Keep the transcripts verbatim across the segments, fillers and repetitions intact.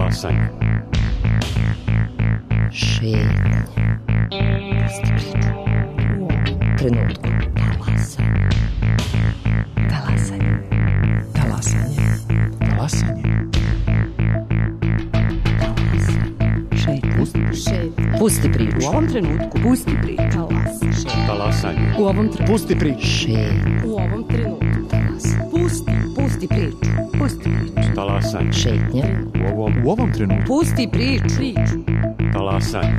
Talasanje. Šetnje. Pusti priču. U ovom trenutku. Talasanje. Talasanje. Talasanje. Talasanje. Šetnje. Pusti priču. Šetnje. Pusti priču. U ovom trenutku. Pusti priču. Talasanje. Talasanje. U ovom trenutku. Pusti priču. Šetnje. U ovom trenutku. Talasanje. Pusti. Pusti priču. Pusti priču. Talasanje. Šetnje. U ovom, U ovom trenutku. Pusti priču. Priču. talasanje.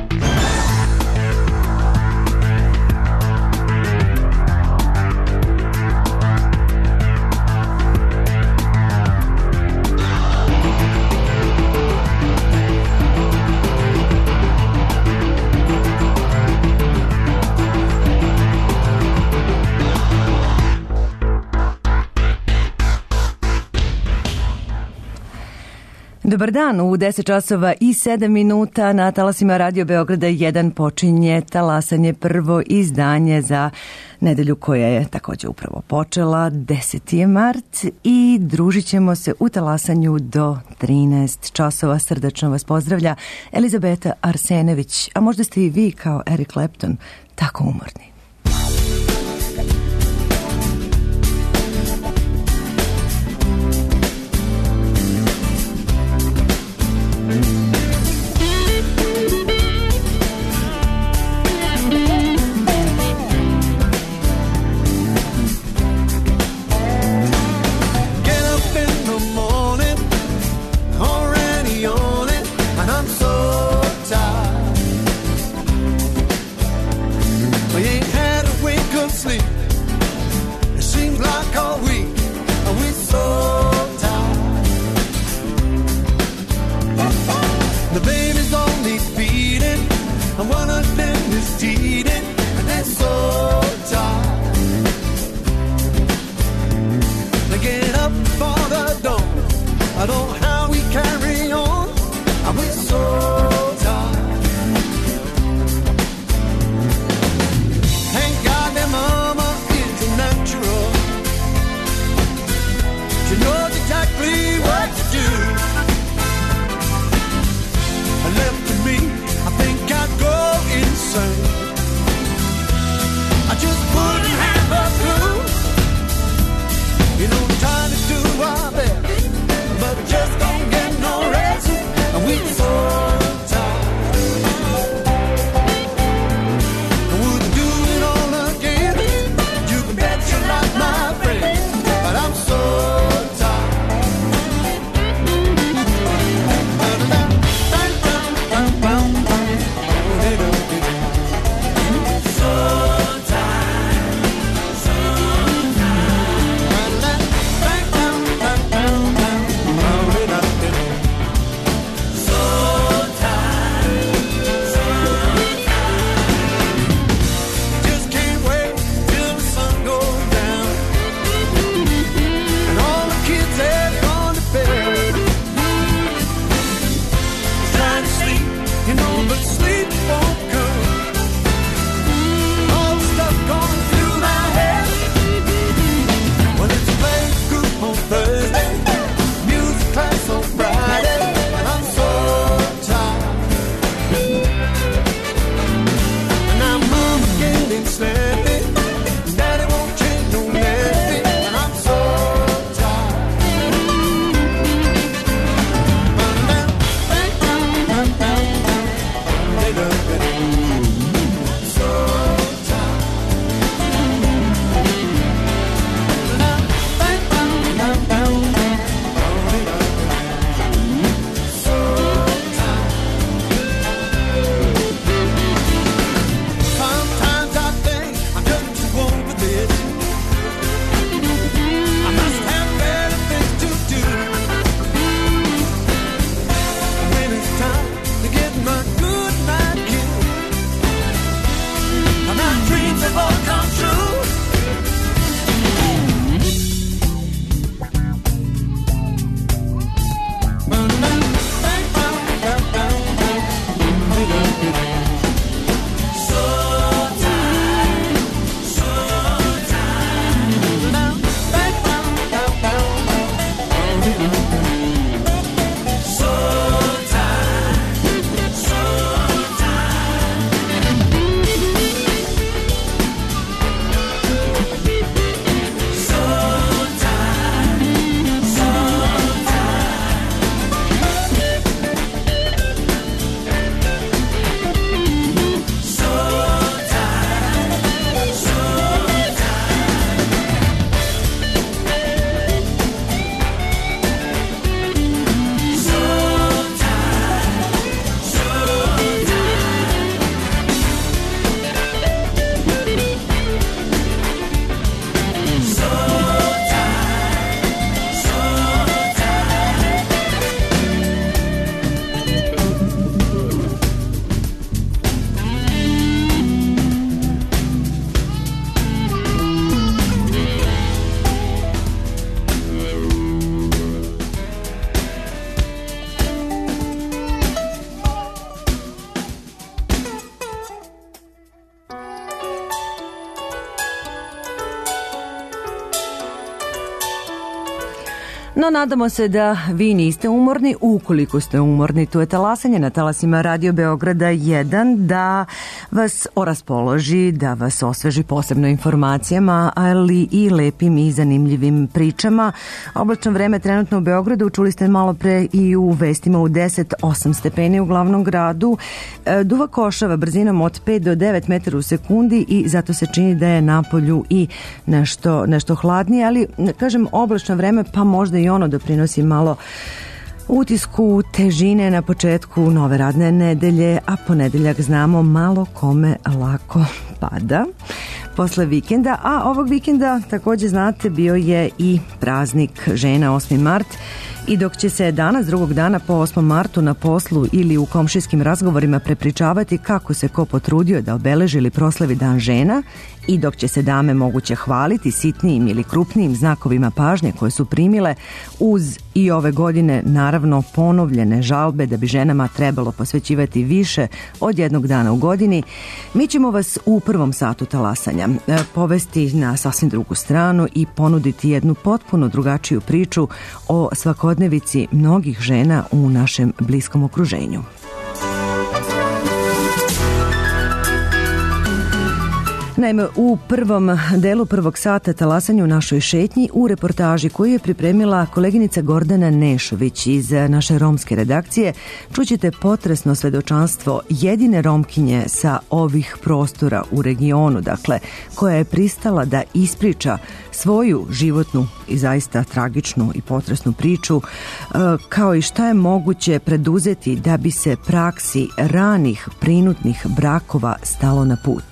Dobar dan, u deset časova i sedam minuta na talasima Radio Beograda jedan počinje talasanje, prvo izdanje za nedelju koja je također upravo počela, deseti je mart i družit ćemo se u talasanju do trinaest časova. Srdačno vas pozdravlja Elizabeta Arsenević, a možda ste i vi kao Eric Clapton tako umorni. We ain't No, nadamo se da vi niste umorni. Ukoliko ste umorni, tu je talasanje na talasima Radio Beograda jedan da vas oraspoloži, da vas osveži posebno informacijama, ali i lepim i zanimljivim pričama. Oblačno vreme trenutno u Beogradu, čuli ste malo pre i u vestima u deset osam stepeni u glavnom gradu. Duva košava brzinom od pet do devet metara u sekundi i zato se čini da je napolju i nešto, nešto hladnije, ali kažem oblačno vreme pa možda i ono doprinosi malo utisku težine na početku nove radne nedelje, a ponedeljak znamo malo kome lako pada posle vikenda, a ovog vikenda takođe znate bio je i praznik žena osmi mart. I dok će se danas drugog dana po osmom martu na poslu ili u komšijskim razgovorima prepričavati kako se ko potrudio da obeleži ili proslavi dan žena i dok će se dame moguće hvaliti sitnijim ili krupnijim znakovima pažnje koje su primile uz i ove godine naravno ponovljene žalbe da bi ženama trebalo posvećivati više od jednog dana u godini, mi ćemo vas u prvom satu talasanja povesti na sasvim drugu stranu i ponuditi jednu potpuno drugačiju priču o svakodnevici mnogih žena u našem bliskom okruženju. Naime, u prvom delu prvog sata talasanja u našoj šetnji u reportaži koju je pripremila koleginica Gordana Nešović iz naše romske redakcije čućete potresno svedočanstvo jedine Romkinje sa ovih prostora u regionu, dakle, koja je pristala da ispriča svoju životnu i zaista tragičnu i potresnu priču, kao i šta je moguće preduzeti da bi se praksi ranih prinudnih brakova stalo na put.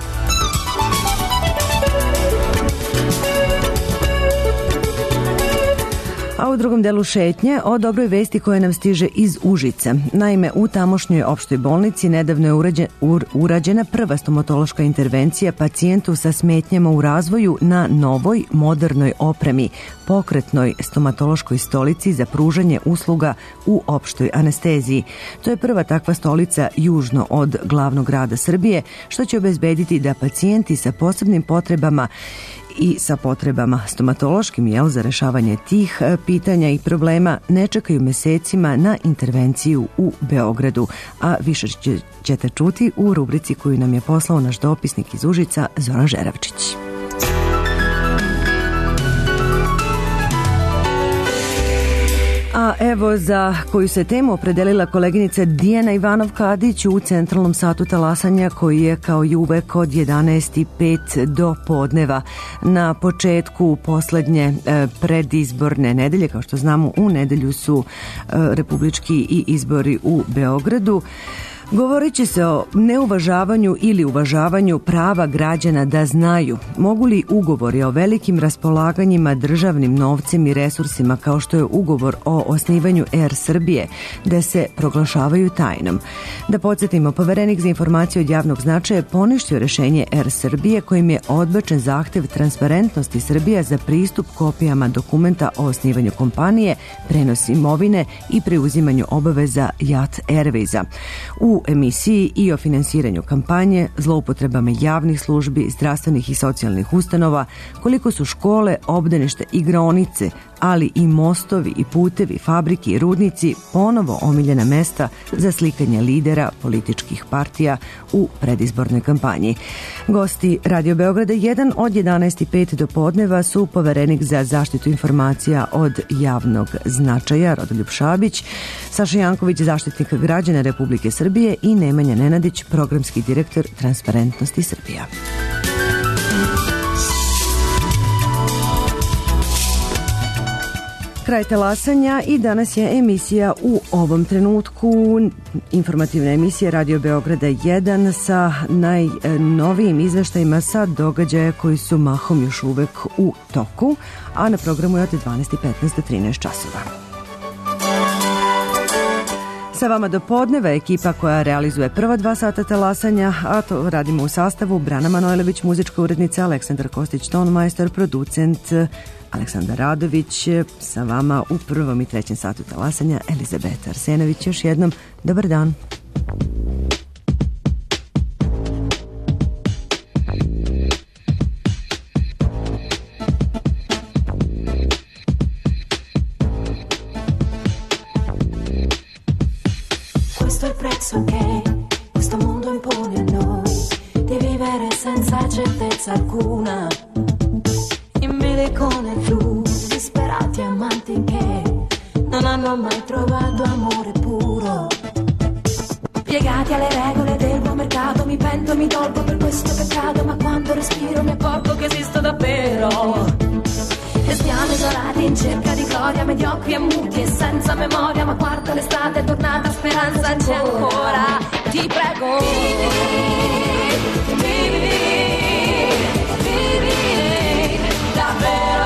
A u drugom delu šetnje o dobroj vesti koja nam stiže iz Užice. Naime, u tamošnjoj opštoj bolnici nedavno je urađen, ur, urađena prva stomatološka intervencija pacijentu sa smetnjama u razvoju na novoj, modernoj opremi, pokretnoj stomatološkoj stolici za pružanje usluga u opštoj anesteziji. To je prva takva stolica južno od glavnog grada Srbije, što će obezbediti da pacijenti sa posebnim potrebama i sa potrebama stomatološkim, jel, za rešavanje tih pitanja i problema ne čekaju mesecima na intervenciju u Beogradu, a više ćete čuti u rubrici koju nam je poslao naš dopisnik iz Užica Zoran Žeravčić. A evo za koju se temu opredelila koleginica Dijana Ivanov-Kadić u centralnom satu talasanja koji je kao i uvek od jedanaest i pet do podneva. Na početku poslednje e, predizborne nedelje, kao što znamo u nedelju su e, republički i izbori u Beogradu. Govorit će se o neuvažavanju ili uvažavanju prava građana da znaju mogu li ugovori o velikim raspolaganjima državnim novcem i resursima kao što je ugovor o osnivanju Er Srbije da se proglašavaju tajnom. Da podsjetimo, poverenik za informacije od javnog značaja je poništio rešenje Er Srbije kojim je odbačen zahtev Transparentnosti Srbija za pristup kopijama dokumenta o osnivanju kompanije, prenos imovine i preuzimanju obaveza Jat Airwaysa. U emisiji i o finansiranju kampanje, zloupotrebama javnih službi, zdravstvenih i socijalnih ustanova, koliko su škole, obdanište, igraonice, ali i mostovi i putevi, fabrike i rudnici ponovo omiljena mesta za slikanje lidera političkih partija u predizbornoj kampanji. Gosti Radio Beograda jedan od jedanaest i pet do podneva su poverenik za zaštitu informacija od javnog značaja Rodoljub Šabić, Saša Janković, zaštitnik građana Republike Srbije i Nemanja Nenadić, programski direktor Transparentnosti Srbija. Kraj talasanja i danas je emisija u ovom trenutku, informativna emisija Radio Beograda jedan sa najnovijim izveštajima sa događaja koji su mahom još uvek u toku, a na programu je od dvanaest i petnaest do trinaest časova. Sa vama do podneva ekipa koja realizuje prva dva sata talasanja, a to radimo u sastavu Brana Manojlović, muzička urednica, Aleksandar Kostić, tonmajstor, producent Aleksandar Radović, sa vama u prvom i trećem satu talasanja Elizabeta Arsenović. Još jednom, dobar dan. prezzo che questo mondo impone a noi, di vivere senza certezza alcuna, in bilico nel blu, disperati amanti che non hanno mai trovato amore puro. Piegati alle regole del buon mercato, mi pento, mi dolgo per questo peccato, ma quando respiro mi accorgo che esisto davvero. E stiamo isolati in cerca di gloria, mediocri e muti e senza memoria, ma guarda l'estate è tornata, speranza c'è ancora. Ti prego, vivi, vivi, vivi, davvero.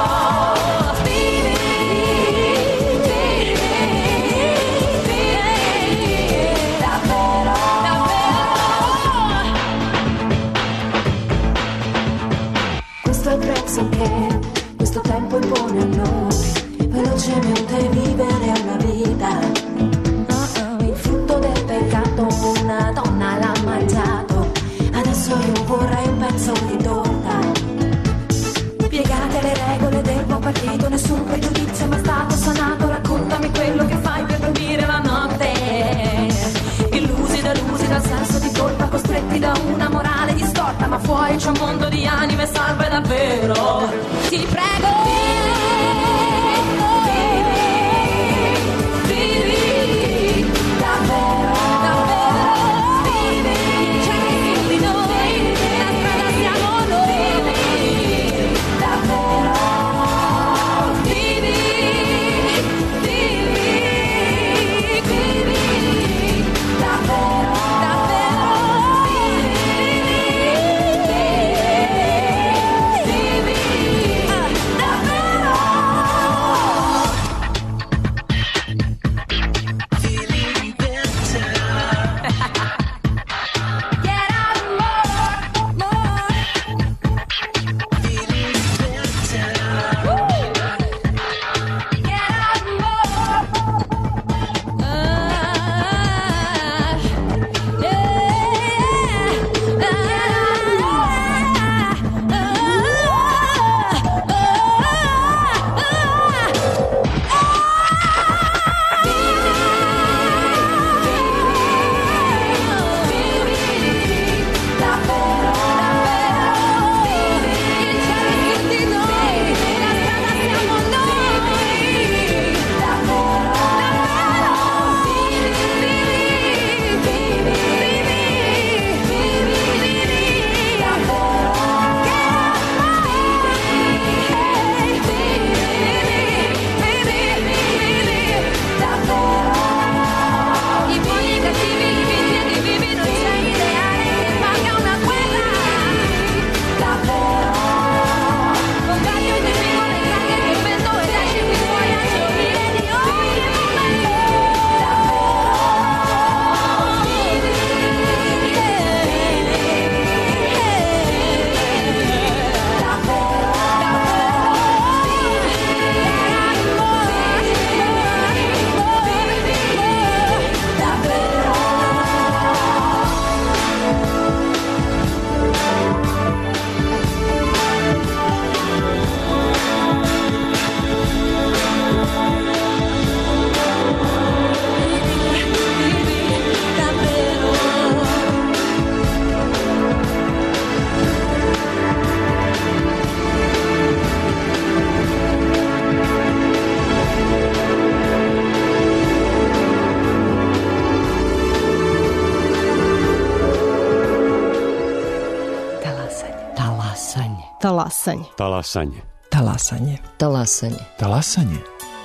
Questo è il prezzo che questo tempo impone a noi, velocemente vivere una vita. Uh-uh. Il frutto del peccato una donna l'ha mangiato, adesso io vorrei un pezzo di torta. Piegate le regole del buon partito, nessun pregiudizio è mai stato sanato, raccontami quello che fai per dormire la notte. Illusi, delusi dal senso di colpa, costretti da una morale distorta, ma fuori c'è un mondo di anime salve davvero. Ti prego, vivi, vivi, davvero, davvero, vivi, c'è chi più di noi, la strada siamo noi, davvero, vivi, vivi, vivi, davvero, davvero, vivi, vivi, davvero. Get out more, more. Woo. Get out more. Ah, I buoni e cattivi, vivi e vivi, non c'è ideale che paga una guerra. Davvero. Con cambio di piccole caghe che vendo e lasci qui fuori a giornire di ogni momento. Davvero. Vivi, davvero, Talasanje. Talasanje. Talasanje. Talasanje. Talasanje. Talasanje.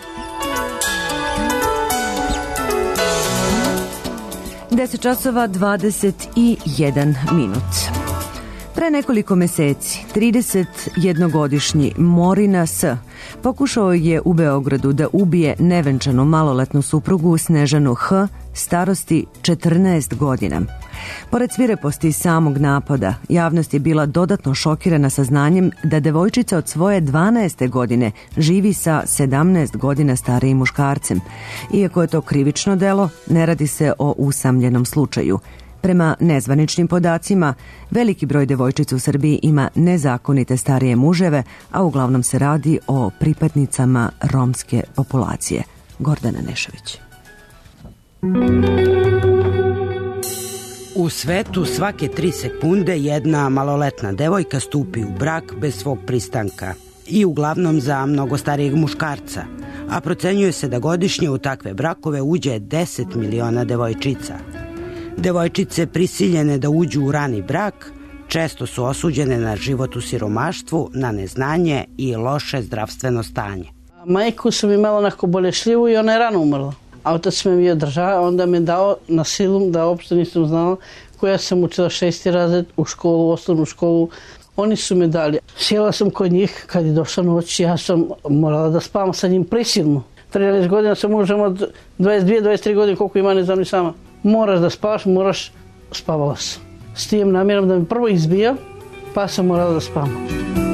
deset časova dvadeset jedan minut. Pre nekoliko meseci, tridesetjednogodišnji Morina S. pokušao je u Beogradu da ubije nevenčanu maloletnu suprugu Snežanu H. starosti četrnaest godina. Pored svireposti samog napada, javnost je bila dodatno šokirana saznanjem da devojčica od svoje dvanaeste godine živi sa sedamnaest godina starijim muškarcem. Iako je to krivično delo, ne radi se o usamljenom slučaju. Prema nezvaničnim podacima, veliki broj devojčica u Srbiji ima nezakonite starije muževe, a uglavnom se radi o pripadnicama romske populacije. Gordana Nešović. U svetu svake tri sekunde jedna maloletna devojka stupi u brak bez svog pristanka i uglavnom za mnogo starijeg muškarca, a procenjuje se da godišnje u takve brakove uđe deset miliona devojčica. Devojčice prisiljene da uđu u rani brak često su osuđene na život u siromaštvu, na neznanje i loše zdravstveno stanje. Majku sam imala onako bolešljivu i ona je rano umrla. A otac me bio držao, onda me dao na silu da uopšte nisam znala, koja sam učila šesti razred u školu, osnovnu školu. Oni su me dali. Sjela sam kod njih, kad je došla noć, ja sam morala da spavam sa njim prisilno. trinaest godina sam mužem od dvadeset dvije do dvadeset tri godine, koliko ima ne znam ni sama. Moraš da spavaš, moraš, spavala sam. S tim namjerom da me prvo izbija, pa sam morala da spavam.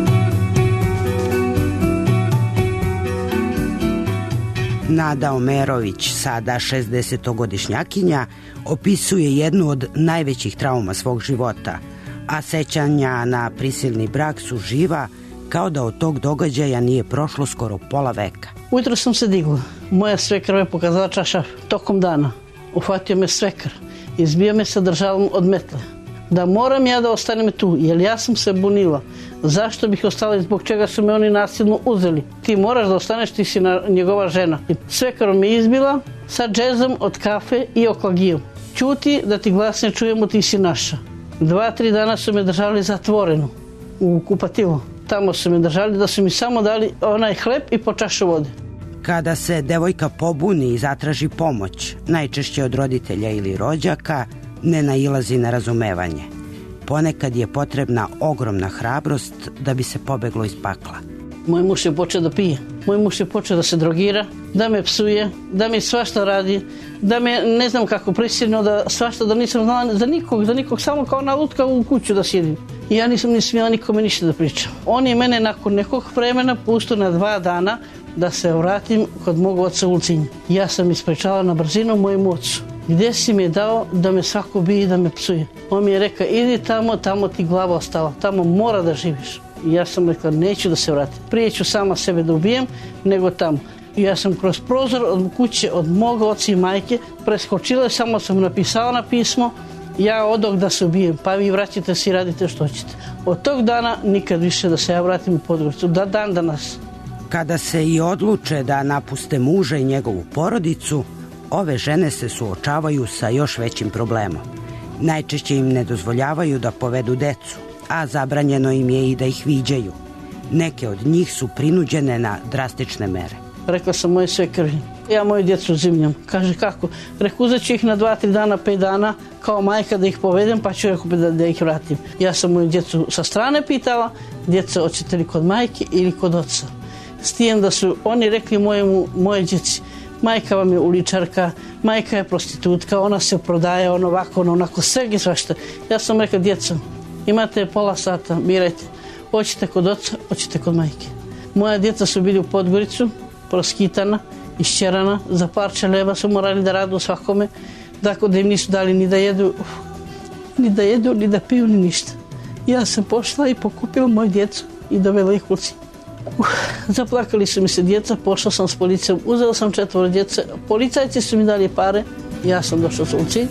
Nada Omerović, sada šezdesetogodišnjakinja, opisuje jednu od najvećih trauma svog života, a sećanja na prisilni brak su živa kao da od tog događaja nije prošlo skoro pola veka. Ujutro sam se digla. Moja svekar me pokazala čaša tokom dana. Uhvatio me svekar. Izbio me sa držalom od metle. Da moram ja da ostanem tu, jer ja sam se bunila. Zašto bih ostala i zbog čega su me oni nasilno uzeli? Ti moraš da ostaneš, ti si na, njegova žena. Svekarom me izbila sa džezom od kafe i oklagijom. Ćuti da ti glas ne čujemo, ti si naša. Dva, tri dana su me držali zatvorenu u kupatilu. Tamo su me držali da su mi samo dali onaj hleb i po čašu vode. Kada se devojka pobuni i zatraži pomoć, najčešće od roditelja ili rođaka, ne nailazi na razumevanje. Ponekad je potrebna ogromna hrabrost da bi se pobeglo iz pakla. Moj muž je počeo da pije. Moj muž je počeo da se drogira, da me psuje, da mi svašta radi, da me ne znam kako prisilno, da svašta, da nisam znala za nikog, za nikog, samo kao na lutka u kuću da sjedim. I ja nisam ni smjela nikome ništa da pričam. On je mene nakon nekog vremena pustio na dva dana da se vratim kod mog oca u Ulcinj. Ja sam ispričala na brzinu mojem ocu. Gdje si mi je dao da me svako bije i da me psuje? On mi je rekao, idi tamo, tamo ti glava ostala, tamo mora da živiš. I ja sam rekla, neću da se vratim. Prije ću sama sebe da ubijem, nego tamo. I ja sam kroz prozor od kuće od moga oca i majke preskočila i samo sam napisala na pismo, ja odog da se ubijem, pa vi vraćite se i radite što ćete. Od tog dana nikad više da se ja vratim u Podgoricu, da dan danas. Kada se i odluče da napuste muža i njegovu porodicu, ove žene se suočavaju sa još većim problemom. Najčešće im ne dozvoljavaju da povedu decu, a zabranjeno im je i da ih viđaju. Neke od njih su prinuđene na drastične mere. Rekla sam moje svekrvi, ja moju djecu zimljam. Kaže kako? Rekao, uzet ću ih na dva, tri dana, pet dana kao majka da ih povedem, pa ću da, da ih vratim. Ja sam moju djecu sa strane pitala, djeca, hoćete li kod majke ili kod oca? S tim da su oni rekli mojemu, moje djeci, majka vam je uličarka, majka je prostitutka, ona se prodaje, ono ovako, ono onako, sveg i svašta. Ja sam rekla, djeca, imate pola sata, birajte, hoćete kod oca, hoćete kod majke. Moja djeca su bili u Podgoricu, proskitana, išćerana, za parče leba su morali da radu svakome, tako da im nisu dali ni da jedu, ni da jedu, ni da piju, ni ništa. Ja sam pošla i pokupila moju djecu i dovela ih u Ulcinj. Uh, zaplakali su mi se djeca, pošla sam s policijom, uzela sam četvoro djece, policajci su mi dali pare, ja sam došla s Ulcinj.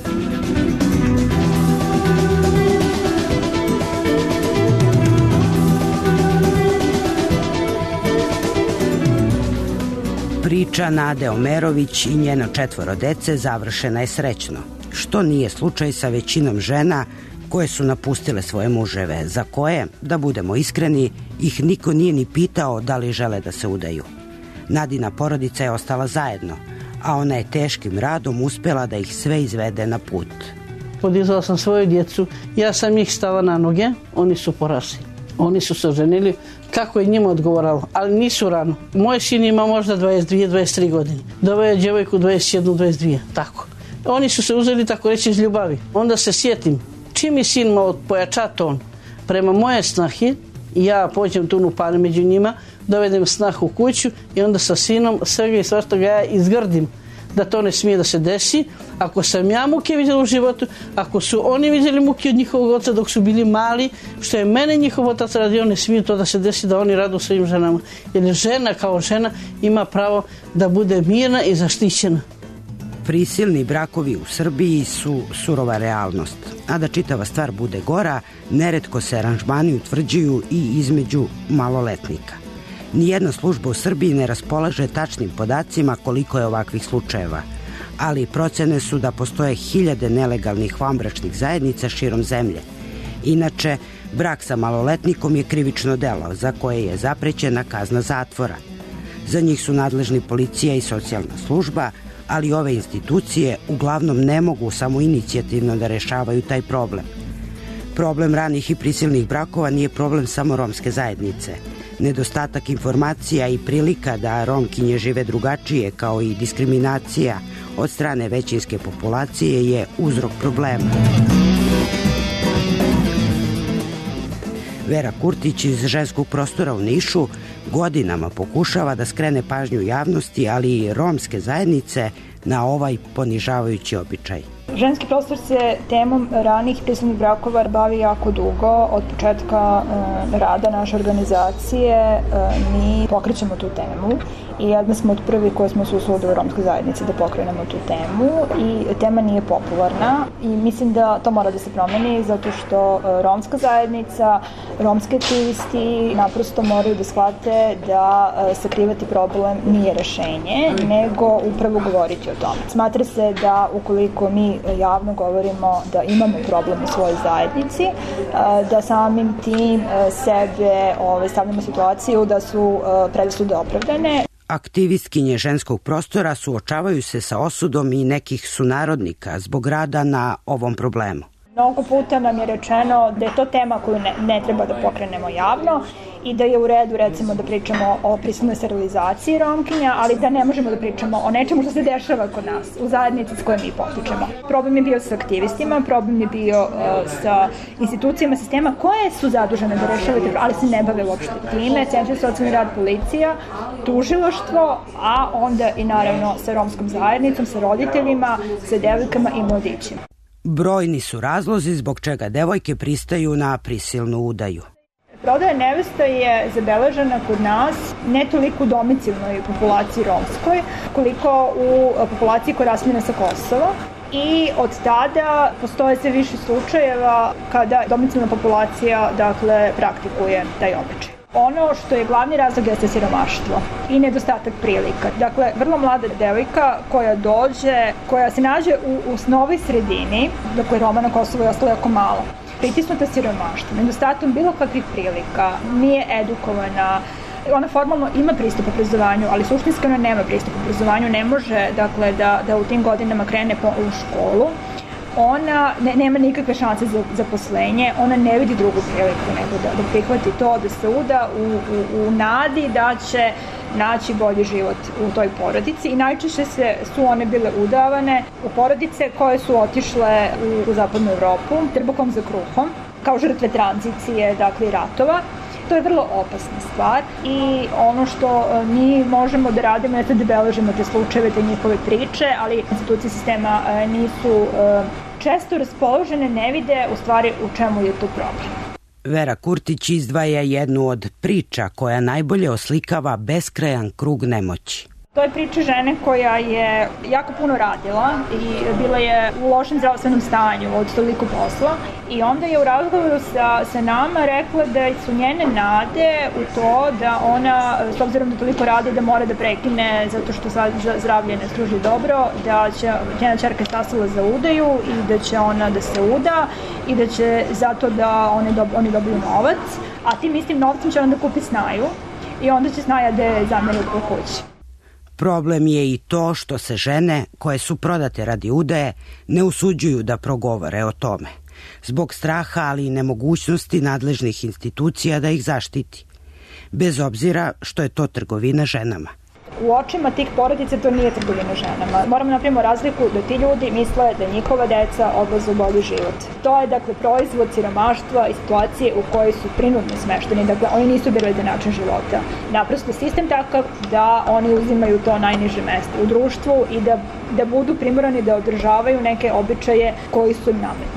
Priča Nade Omerović i njeno četvoro dece završena je srećno, što nije slučaj sa većinom žena koje su napustile svoje muževe, za koje, da budemo iskreni, ih niko nije ni pitao da li žele da se udaju. Nadina porodica je ostala zajedno, a ona je teškim radom uspjela da ih sve izvede na put. Podizala sam svoju djecu, ja sam ih stala na noge, oni su porasli. Oni su se oženili, kako je njima odgovaralo, ali nisu rano. Moj sin ima možda dvadeset dvije, dvadeset tri godine. Doveo je djevojku dvadeset jednu, dvadeset dvije, tako. Oni su se uzeli, tako reći, iz ljubavi. Onda se sjetim, čim je sin malo pojača ton, prema moje snahi, ja pođem tu upane među njima, dovedem snah u kuću i onda sa sinom svega i svašta ga ja izgrdim da to ne smije da se desi. Ako sam ja muke vidjela u životu, ako su oni vidjeli muke od njihovog oca dok su bili mali, što je mene njihov otac radio, ne smije to da se desi da oni radu svojim ženama. Jer žena kao žena ima pravo da bude mirna i zaštićena. Prisilni brakovi u Srbiji su surova realnost, a da čitava stvar bude gora, neretko se aranžmani utvrđuju i između maloletnika. Nijedna služba u Srbiji ne raspolaže tačnim podacima koliko je ovakvih slučajeva, ali procene su da postoje hiljade nelegalnih vanbračnih zajednica širom zemlje. Inače, brak sa maloletnikom je krivično delo za koje je zaprećena kazna zatvora. Za njih su nadležni policija i socijalna služba, ali ove institucije uglavnom ne mogu samoinicijativno da rešavaju taj problem. Problem ranih i prisilnih brakova nije problem samo romske zajednice. Nedostatak informacija i prilika da Romkinje žive drugačije, kao i diskriminacija od strane većinske populacije, je uzrok problema. Vera Kurtić iz Ženskog prostora u Nišu godinama pokušava da skrene pažnju javnosti, ali i romske zajednice, na ovaj ponižavajući običaj. Ženski prostor se temom ranih prisilnih brakova bavi jako dugo. Od početka e, rada naše organizacije e, mi pokrećemo tu temu i jedna smo od prvi koji smo se usudili u romskoj zajednici da pokrenemo tu temu i tema nije popularna i mislim da to mora da se promeni zato što e, romska zajednica, romski aktivisti naprosto moraju da shvate da e, sakrivati problem nije rešenje, nego upravo govoriti o tome. Smatra se da ukoliko mi javno govorimo da imamo problem u svojoj zajednici, da samim tim sebe stavljamo situaciju da su predrasude opravdane. Aktivistkinje Ženskog prostora suočavaju se sa osudom i nekih sunarodnika zbog rada na ovom problemu. Mnogo puta nam je rečeno da je to tema koju ne, ne treba da pokrenemo javno i da je u redu recimo da pričamo o prisilnoj sterilizaciji Romkinja, ali da ne možemo da pričamo o nečemu što se dešava kod nas, u zajednici s kojom mi potičemo. Problem je bio sa aktivistima, problem je bio uh, sa institucijama sistema koje su zadužene da rešavaju, ali se ne bave uopšte time, centri za socijalni rad, policija, tužilaštvo, a onda i naravno sa romskom zajednicom, sa roditeljima, sa devojkama i mladićima. Brojni su razlozi zbog čega devojke pristaju na prisilnu udaju. Prodaja nevesta je zabeležena kod nas ne toliko u domicilnoj populaciji romskoj, koliko u populaciji koja je raseljena sa Kosova. I od tada postoje sve više slučajeva kada domicilna populacija dakle, praktikuje taj običaj. Ono što je glavni razlog jeste siromaštvo i nedostatak prilika. Dakle, vrlo mlada devojka koja dođe, koja se nađe u, u novoj sredini, dakle Roma na Kosovu je ostala jako malo, pritisnuta siromaštvo, nedostatom bilo kakvih prilika, nije edukovana, ona formalno ima pristup obrazovanju, ali suštinski ona nema pristup obrazovanju, ne može dakle, da, da u tim godinama krene po, u školu. Ona ne, nema nikakve šanse za zaposlenje, ona ne vidi drugu priliku nego da, da prihvati to, da se uda u, u, u nadi da će naći bolji život u toj porodici i najčešće se, su one bile udavane u porodice koje su otišle u, u zapadnu Evropu trbuhom za kruhom, kao žrtve tranzicije, dakle i ratova. To je vrlo opasna stvar i ono što mi možemo da radimo je da beležimo te slučajeve, te njihove priče, ali institucije sistema nisu često raspoložene, ne vide u stvari u čemu je tu problem. Vera Kurtić izdvaja jednu od priča koja najbolje oslikava beskrajan krug nemoći. To je priča žene koja je jako puno radila i bila je u lošem zdravstvenom stanju od toliko posla i onda je u razgovoru sa, sa nama rekla da su njene nade u to da ona, s obzirom da toliko radi, da mora da prekine zato što zdravlje ne služi dobro, da će njena ćerka stasala za udaju i da će ona da se uda i da će zato da oni, dob, oni dobiju novac, a tim istim novcem će onda kupi snaju i onda će snaja da je zameri po kući. Problem je i to što se žene koje su prodate radi udaje ne usuđuju da progovore o tome, zbog straha ali i nemogućnosti nadležnih institucija da ih zaštiti, bez obzira što je to trgovina ženama. U očima tih porodica to nije trgovina ženama. Moramo napravimo razliku da ti ljudi misle da njihova deca odlaze u bolji život. To je dakle proizvod siromaštva i situacije u kojoj su prinudno smešteni. Dakle, oni nisu birali za način života. Naprosto sistem takav da oni uzimaju to najniže mesto u društvu i da, da budu primorani da održavaju neke običaje koji su im nametnuti.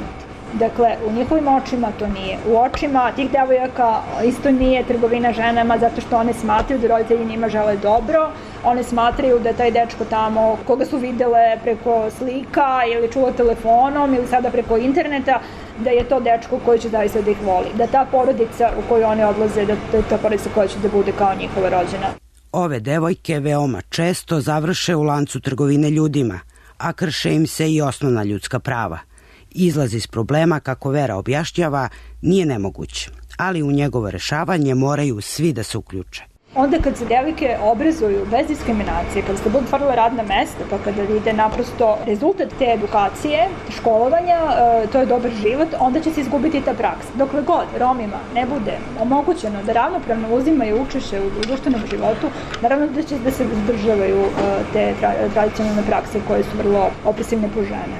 Dakle, u njihovim očima to nije. U očima tih devojaka isto nije trgovina ženama zato što one smatraju da roditelji njima žele dobro, one smatraju da taj dečko tamo koga su videle preko slika ili čulo telefonom ili sada preko interneta, da je to dečko koji će zaista da ih voli. Da ta porodica u koju one odlaze, da je ta porodica koja će da bude kao njihova rođena. Ove devojke veoma često završe u lancu trgovine ljudima, a krše im se i osnovna ljudska prava. Izlaz iz problema, kako Vera objašnjava, nije nemoguć, ali u njegovo rešavanje moraju svi da se uključe. Onda kad se devojke obrazuju bez diskriminacije, kada se budu otvorila radna mesta, pa kada vide naprosto rezultat te edukacije, školovanja, to je dobar život, onda će se izgubiti ta praksa. Dokle god Romima ne bude omogućeno da ravnopravno uzimaju učešće u društvenom životu, naravno da će da se zadržavaju te tradicionalne prakse koje su vrlo opresivne po žene.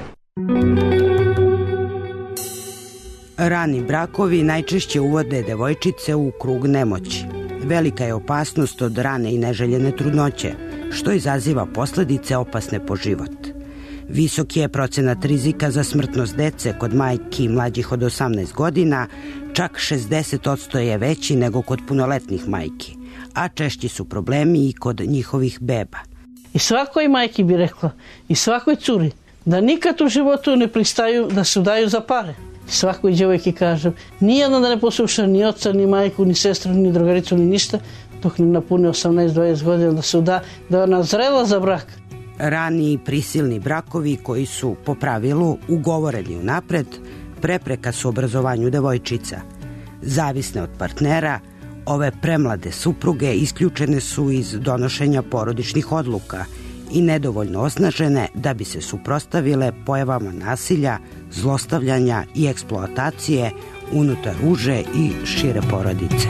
Rani brakovi najčešće uvode devojčice u krug nemoći. Velika je opasnost od rane i neželjene trudnoće, što izaziva posledice opasne po život. Visok je procenat rizika za smrtnost dece kod majki mlađih od osamnaest godina, čak šezdeset posto je veći nego kod punoletnih majki, a češći su problemi i kod njihovih beba. I svakoj majki bi rekla, i svakoj curi, da nikad u životu ne pristaju da se udaju za pare. Svakoj djevojki kažem, nijedna da ne posluša ni oca, ni majku, ni sestru, ni drugaricu, ni ništa, dok ne napuni osamnaest dvadeset godina da se uda, da je ona zrela za brak. Rani i prisilni brakovi koji su po pravilu ugovoreni unapred, prepreka su obrazovanju devojčica. Zavisne od partnera, ove premlade supruge isključene su iz donošenja porodičnih odluka i nedovoljno osnažene da bi se suprotstavile pojavama nasilja, zlostavljanja i eksploatacije unutar uže i šire porodice.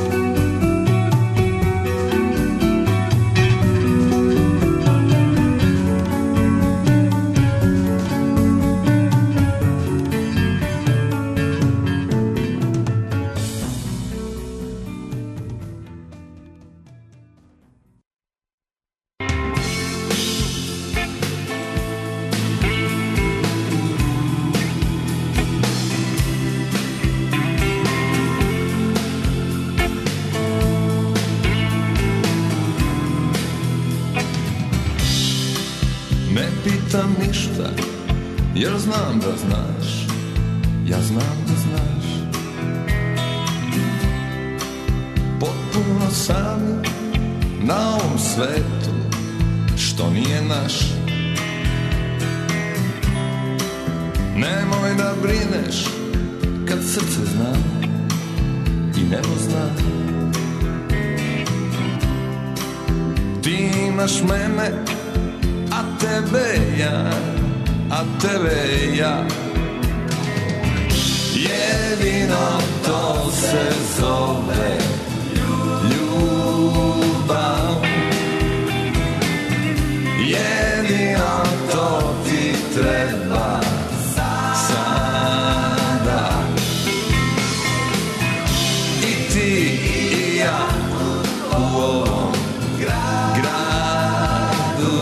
Jer znam da znaš, ja znam da znaš. Potpuno sam na ovom svetu, što nije naš. Nemoj da brineš kad srce zna i nebo zna. Ti imaš mene, a tebe ja, a tebe ja. Jedino to se zove ljubav. Jedino to ti treba sada. I ti i ja u ovom gradu.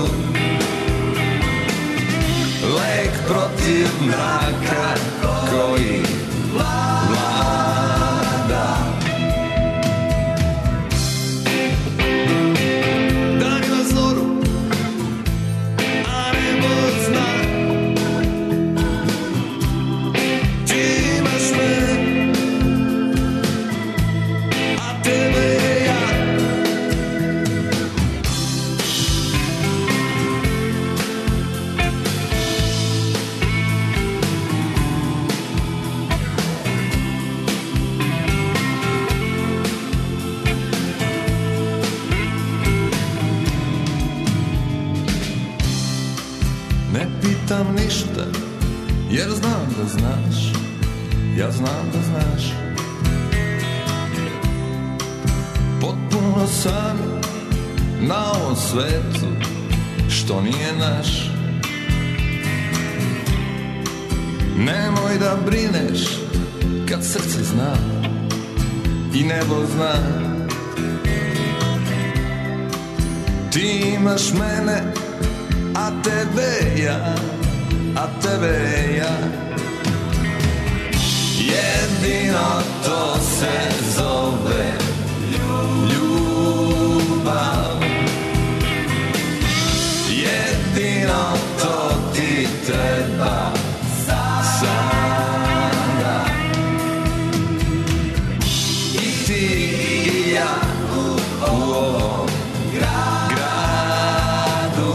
Lek protiv mraka koji vlada. Dan ima zoru, a nebo zna. Ti imaš mene, a tebe ja. Ne pitam ništa, jer znam da znaš, ja znam da znaš. Potpuno sam na ovom svetu, što nije naš. Nemoj da brineš kad srce zna i nebo zna. Ti imaš mene, a tebe ja, a tebe ja. jedino to se zove ljubav. Jedino to ti treba sada. I ti i ja u ovom gradu,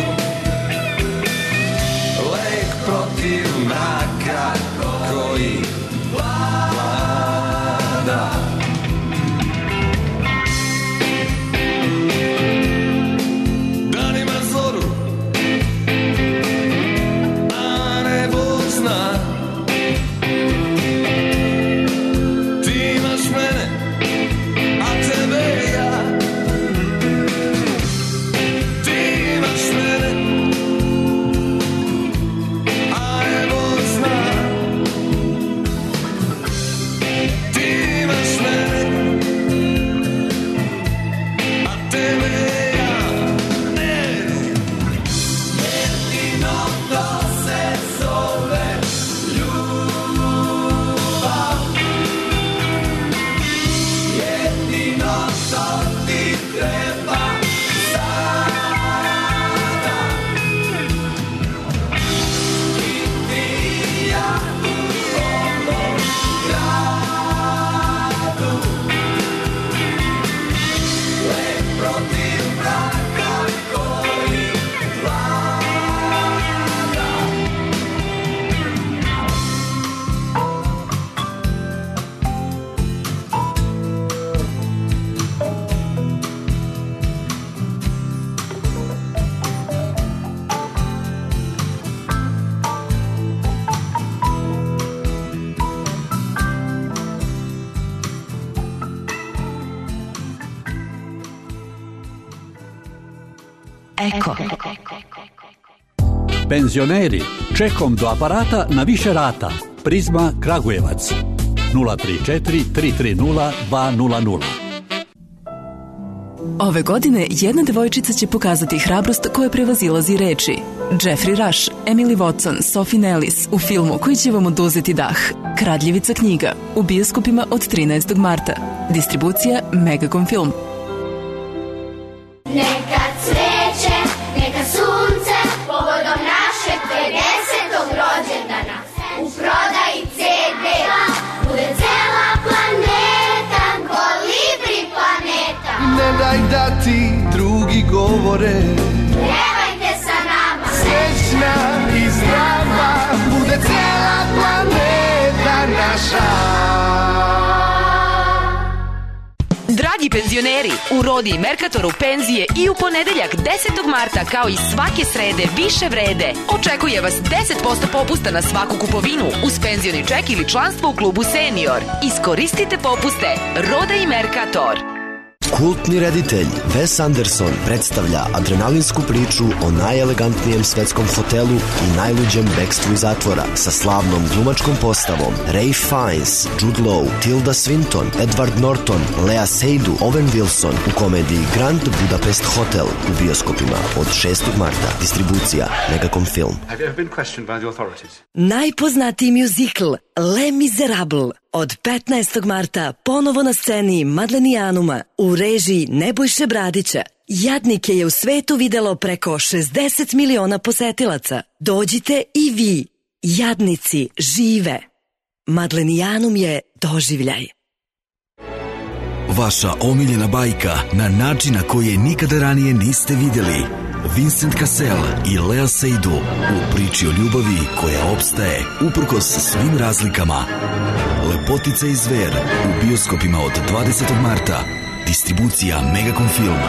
lek protiv mraka koji vlada. Danima zoru, a nebo zna. Ti imaš mene, a tebe ja. Ti imaš mene, a nebo zna. Ti imaš mene, a tebe ja. Ne. Jedino to se zove ljubav. Jedino to ti treba sada. I ti i ja u ovom gradu, lek protiv mraka koji vlada. Eko. Penzioneri, čekom do aparata na više rata. Prizma Kragujevac nula tri četiri tri tri nula dva nula nula. Ove godine jedna devojčica će pokazati hrabrost koja prevazilazi reči. Jeffrey Rush, Emily Watson, Sophie Nellis u filmu koji će vam oduzeti dah. Kradljivica knjiga u bioskopima od trinaestog marta. Distribucija Megacom Film. Neka cveće, neka sunce, povodom našeg pedesetog rođendana. U prodaji ce de bude cela planeta, Kolibri planeta. Ne daj da ti drugi govore, Pjevajte sa nama, srećna i zdrava bude cela planeta naša. Dragi penzioneri, u Rodi i Merkatoru penzije i u ponedeljak desetog marta kao i svake srede više vrede. Očekuje vas deset posto popusta na svaku kupovinu uz penzioni ček ili članstvo u klubu Senior. Iskoristite popuste. Roda i Merkator. Kultni reditelj Wes Anderson predstavlja adrenalinsku priču o najelegantnijem svetskom hotelu i najluđem bekstvu iz zatvora sa slavnom glumačkom postavom Ralph Fiennes, Jude Law, Tilda Swinton, Edward Norton, Lea Seydoux, Owen Wilson u komediji Grand Budapest Hotel u bioskopima od šestog marta. Distribucija Megacom Film. Have you ever been questioned by the authorities? Najpoznatiji mjuzikl Les Miserables od petnaestog marta ponovo na sceni Madlenijanuma u režiji Nebojše Bradića. Jadnike je u svetu videlo preko šezdeset miliona posetilaca. Dođite i vi. Jadnici žive. Madlenijanum je doživljaj. Vaša omiljena bajka na način na koji je nikada ranije niste vidjeli. Vincent Cassel i Lea Seydoux u priči o ljubavi koja opstaje uprkos svim razlikama. Lepotica i zver u bioskopima od dvadesetog marta. Distribucija Megacom Film.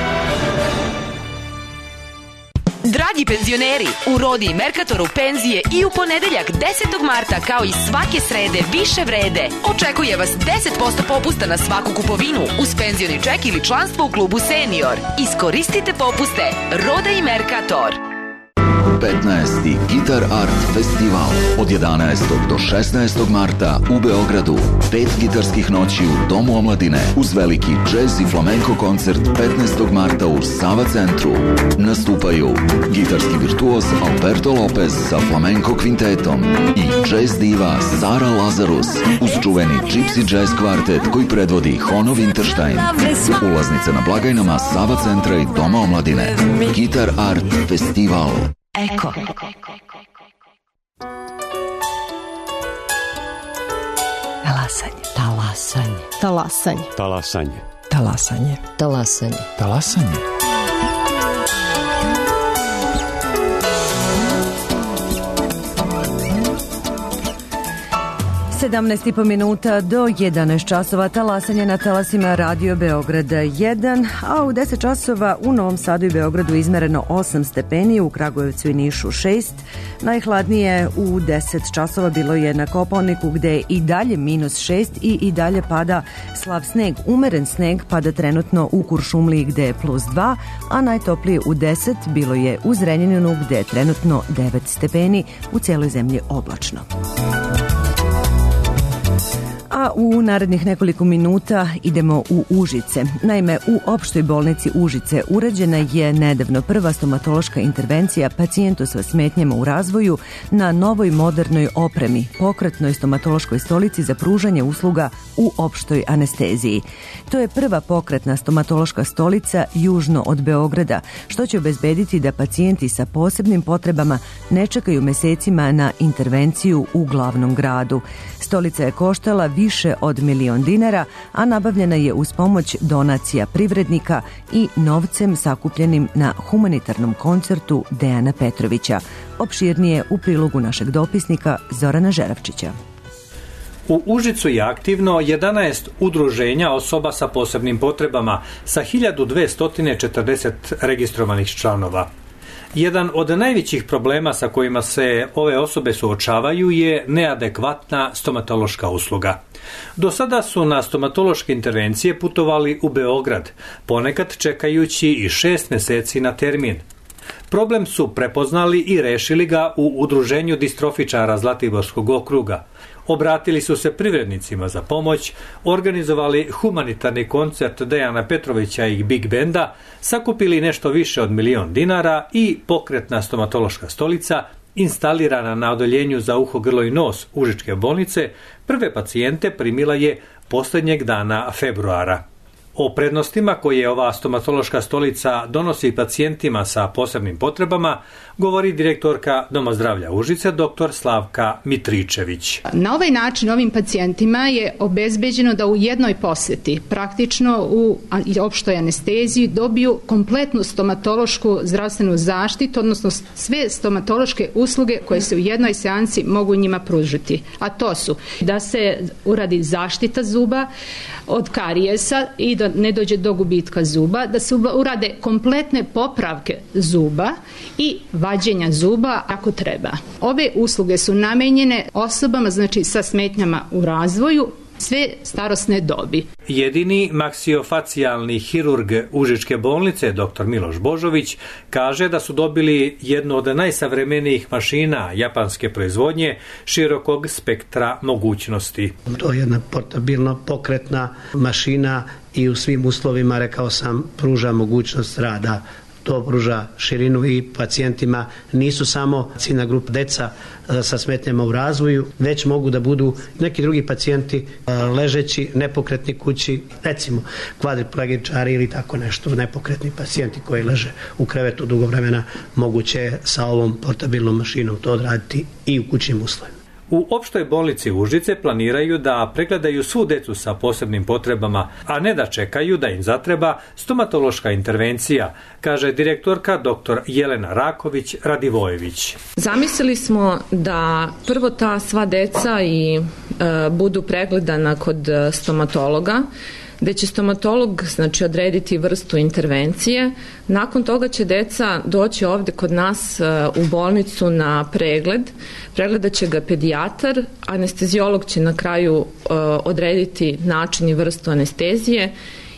Dragi penzioneri, u Rodi i Merkatoru penzije i u ponedeljak desetog marta kao i svake srede više vrede. Očekuje vas deset posto popusta na svaku kupovinu uz penzioni ček ili članstvo u klubu Senior. Iskoristite popuste. Roda i Merkator. petnaesti Guitar Art Festival od jedanaestog do šesnaestog marta u Beogradu. Pet gitarskih noći u Domu omladine uz veliki džez i flamenko koncert petnaestog marta u Sava centru. Nastupaju gitarski virtuoz Alberto Lopez sa flamenko kvintetom i džez diva Sara Lazarus uz čuveni Gypsy Jazz kvartet koji predvodi Hono Winterstein. Ulaznice na blagajnama Sava centra i Doma omladine. Guitar Art Festival. Eko. Talasanje. Talasanje. Talasanje. Talasanje. Talasanje. Talasanje. Talasanje. sedamnaest i po minuta do jedanaest časova, talasanje na talasima Radio Beograda jedan, a u deset časova u Novom Sadu i Beogradu izmereno osam stepeni, u Kragujevcu i Nišu šest. Najhladnije u deset časova bilo je na Kopaoniku gde je i dalje minus šest i i dalje pada slab sneg. Umeren sneg pada trenutno u Kuršumliji gde je plus dva, a najtoplije u deset bilo je u Zrenjaninu gde je trenutno devet stepeni, u cijeloj zemlji oblačno. A u narednih nekoliko minuta idemo u Užice. Naime, u opštoj bolnici Užice urađena je nedavno prva stomatološka intervencija pacijentu sa smetnjama u razvoju na novoj modernoj opremi, pokretnoj stomatološkoj stolici za pružanje usluga u opštoj anesteziji. To je prva pokretna stomatološka stolica južno od Beograda, što će obezbediti da pacijenti sa posebnim potrebama ne čekaju mesecima na intervenciju u glavnom gradu. Stolica je koštala više od milion dinara, a nabavljena je uz pomoć donacija privrednika i novcem sakupljenim na humanitarnom koncertu Dejana Petrovića. Opširnije u prilogu našeg dopisnika Zorana Žeravčića. U Užicu je aktivno jedanaest udruženja osoba sa posebnim potrebama sa hiljadu dvesta četrdeset registrovanih članova. Jedan od najvećih problema sa kojima se ove osobe suočavaju je neadekvatna stomatološka usluga. Do sada su na stomatološke intervencije putovali u Beograd, ponekad čekajući i šest meseci na termin. Problem su prepoznali i rešili ga u Udruženju distrofičara Zlatiborskog okruga. Obratili su se privrednicima za pomoć, organizovali humanitarni koncert Dejana Petrovića i Big Benda, sakupili nešto više od milion dinara i pokretna stomatološka stolica, instalirana na odoljenju za uho, grlo i nos Užičke bolnice, prve pacijente primila je posljednjeg dana februara. O prednostima koje ova stomatološka stolica donosi pacijentima sa posebnim potrebama govori direktorka Doma zdravlja Užice, dr. Slavka Mitričević. Na ovaj način ovim pacijentima je obezbeđeno da u jednoj poseti, praktično u opštoj anesteziji, dobiju kompletnu stomatološku zdravstvenu zaštitu, odnosno sve stomatološke usluge koje se u jednoj seansi mogu njima pružiti. A to su da se uradi zaštita zuba od karijesa i da ne dođe do gubitka zuba, da se urade kompletne popravke zuba i vađenja zuba ako treba. Ove usluge su namenjene osobama, znači sa smetnjama u razvoju, sve starosne dobi. Jedini maksiofacijalni hirurg Užičke bolnice, dr. Miloš Božović, kaže da su dobili jednu od najsavremenijih mašina japanske proizvodnje širokog spektra mogućnosti. To je jedna portabilna pokretna mašina i u svim uslovima, rekao sam, pruža mogućnost rada. To pruža širinu i pacijentima nisu samo ciljna grupa deca sa smetnjama u razvoju, već mogu da budu neki drugi pacijenti ležeći, nepokretni kući, recimo kvadriplegičari ili tako nešto, nepokretni pacijenti koji leže u krevetu dugo vremena, moguće je sa ovom portabilnom mašinom to odraditi i u kućnim uslovima. U opštoj bolnici Užice planiraju da pregledaju svu decu sa posebnim potrebama, a ne da čekaju da im zatreba stomatološka intervencija, kaže direktorka dr. Jelena Raković Radivojević. Zamislili smo da prvo ta sva deca i e, budu pregledana kod stomatologa, gde će stomatolog, znači, odrediti vrstu intervencije. Nakon toga će deca doći ovde kod nas u bolnicu na pregled. Pregledat će ga pedijatar, anesteziolog će na kraju odrediti način i vrstu anestezije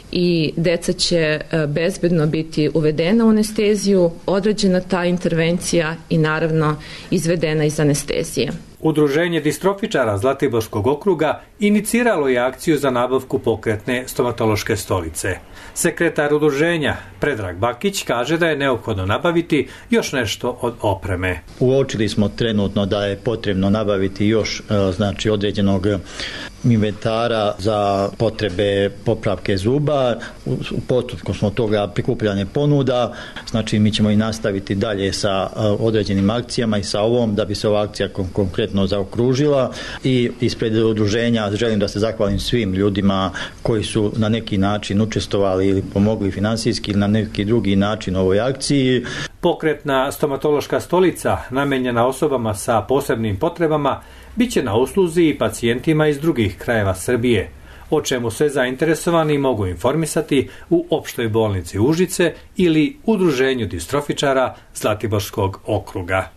i deca će bezbedno biti uvedena u anesteziju, određena ta intervencija i naravno izvedena iz anestezije. Udruženje distrofičara Zlatiborskog okruga iniciralo je akciju za nabavku pokretne stomatološke stolice. Sekretar udruženja Predrag Bakić kaže da je neophodno nabaviti još nešto od opreme. Uočili smo trenutno da je potrebno nabaviti još znači određenog inventara za potrebe popravke zuba. U postupku smo toga prikupljanje ponuda, znači mi ćemo i nastaviti dalje sa određenim akcijama i sa ovom da bi se ova akcija konkretno zaokružila i ispred udruženja želim da se zahvalim svim ljudima koji su na neki način učestvovali ili pomogli finansijski ili na neki drugi način u ovoj akciji. Pokretna stomatološka stolica namenjena osobama sa posebnim potrebama biće na usluzi i pacijentima iz drugih krajeva Srbije, o čemu se zainteresovani mogu informisati u Opštoj bolnici Užice ili Udruženju distrofičara Zlatiborskog okruga.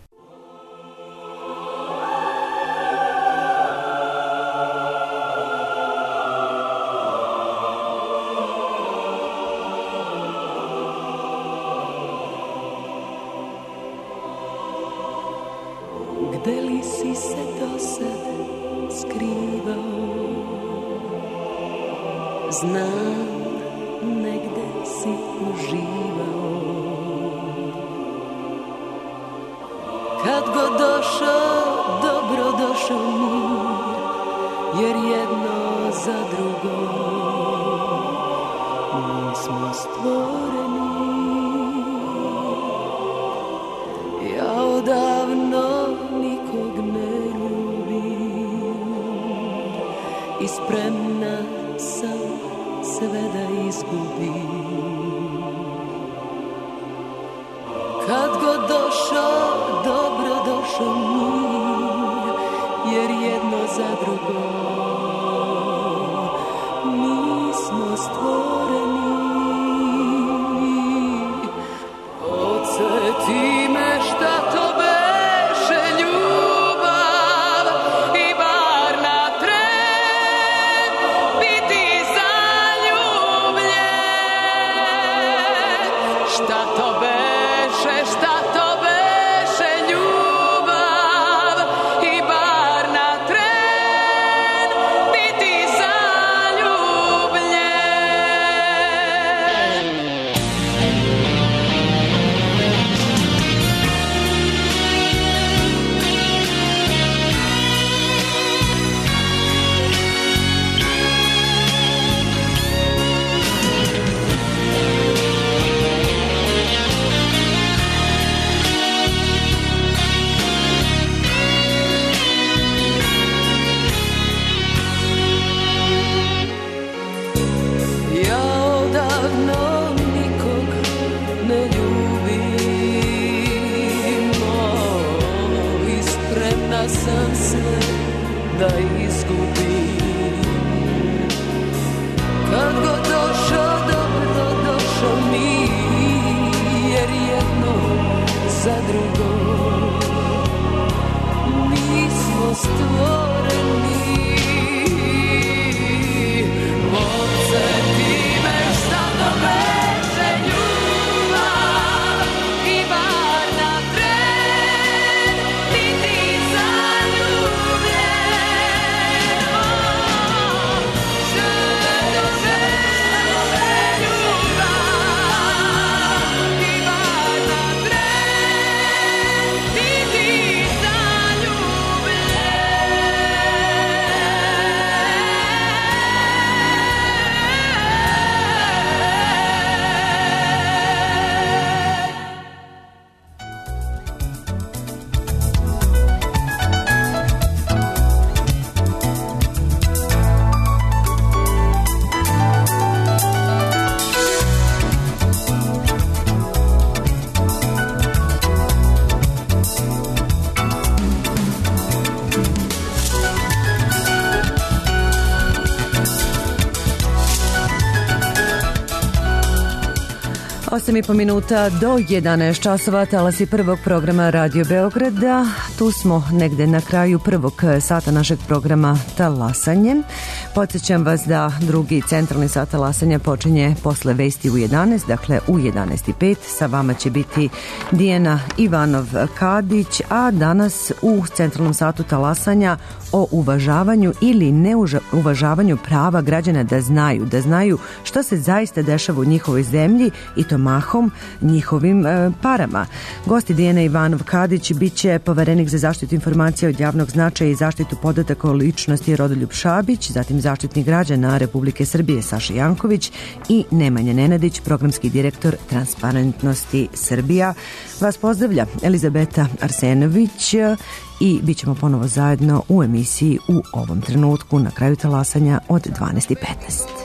Gde li si se do sad skrivao? Znam, negde si uživao. Kad god došao, dobro došao mir, jer jedno za drugo mi smo stvoreni. Ja odavno nikog ne ljubim i spremna sam sve da izgubim. Kad god došao, dobro došao mir, jer jedno za drugo mi smo stvoreni. Podsjeti me šta to beše ljubav i bar na tren biti zaljubljen. Šta to beše, šta to beše ljubav i bar na tren biti zaljubljen. Ja odavno nikog ne ljubim, i spremna sam sve da izgubim. Kad god došao, dobro došao mi, jer jedno za drugo mi smo stvoreni. Podsjeti me šta to beše ljubav i bar na tren biti zaljubljen. osam i po minuta do jedanaest časova, talasi prvog programa Radio Beograda. Tu smo negde na kraju prvog sata našeg programa Talasanje. Podsjećam vas da drugi centralni sat talasanja počinje posle vesti u jedanaest, dakle u jedanaest i pet. Sa vama će biti Dijana Ivanov-Kadić, a danas u centralnom satu talasanja o uvažavanju ili neuvažavanju prava građana da znaju, da znaju što se zaista dešava u njihovoj zemlji i to mahom njihovim e, parama. Gosti Dijana Ivanov-Kadić biće poverenik za zaštitu informacija od javnog značaja i zaštitu podataka o ličnosti Rodoljub Šabić, zatim zaštitnik građana Republike Srbije Saša Janković i Nemanja Nenadić, programski direktor Transparentnosti Srbija. Vas pozdravlja Elizabeta Arsenović i bit ćemo ponovo zajedno u emisiji u ovom trenutku na kraju talasanja od dvanaest i petnaest.